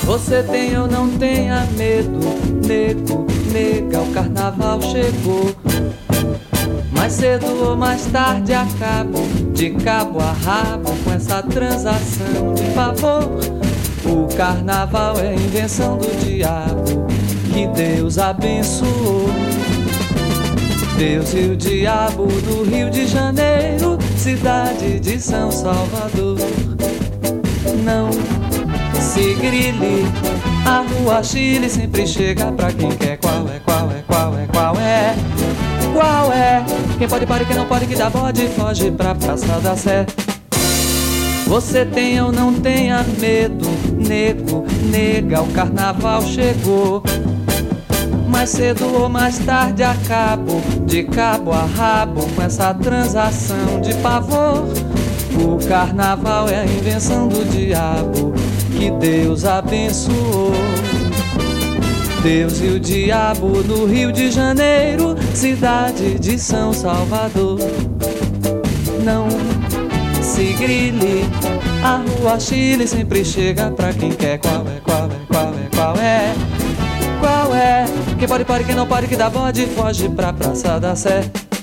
Você tem ou não tenha medo, nego, nega, o carnaval chegou. Mais cedo ou mais tarde acabo, de cabo a rabo, com essa transação de favor. O carnaval é invenção do diabo, que Deus abençoou. Deus e o diabo do Rio de Janeiro, cidade de São Salvador. Não se grile, a rua Chile sempre chega pra quem quer. Qual é, qual é, qual é, qual é? Qual é? Quem pode, pode, quem não pode, que dá bode, foge pra Praça da Sé. Você tem ou não tenha medo, nego, nega, o carnaval chegou. Mais cedo ou mais tarde acabo, de cabo a rabo, com essa transação de pavor. O carnaval é a invenção do diabo, que Deus abençoou. Deus e o diabo no Rio de Janeiro, cidade de São Salvador. Não se grile, a rua Chile sempre chega pra quem quer. Qual é, qual é, qual é, qual é? Qual é? Quem pode, pode, quem não pode, que dá bode, foge pra Praça da Sé.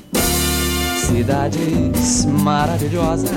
Cidades maravilhosas,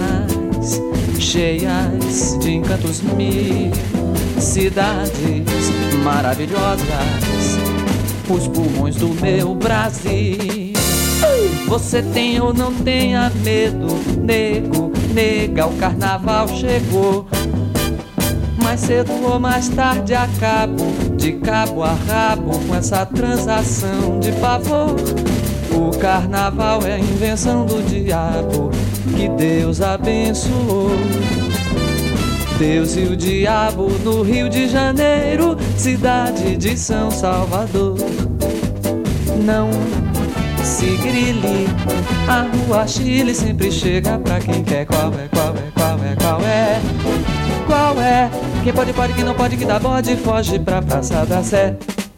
cheias de encantos mil. Cidades maravilhosas, os pulmões do meu Brasil. Você tem ou não tenha medo, nego, nega, o carnaval chegou. Mais cedo ou mais tarde acabo, de cabo a rabo, com essa transação de favor. O carnaval é a invenção do diabo, que Deus abençoou. Deus e o diabo no Rio de Janeiro, cidade de São Salvador. Não se grile, a rua Chile sempre chega pra quem quer. Qual é, qual é, qual é, qual é? Qual é? Quem pode, pode, quem não pode, que dá bode, foge pra Praça da Sé.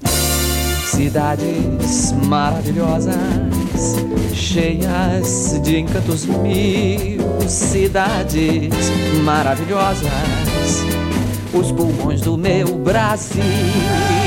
Cidades maravilhosas, cheias de encantos mil. Cidades maravilhosas, os pulmões do meu Brasil.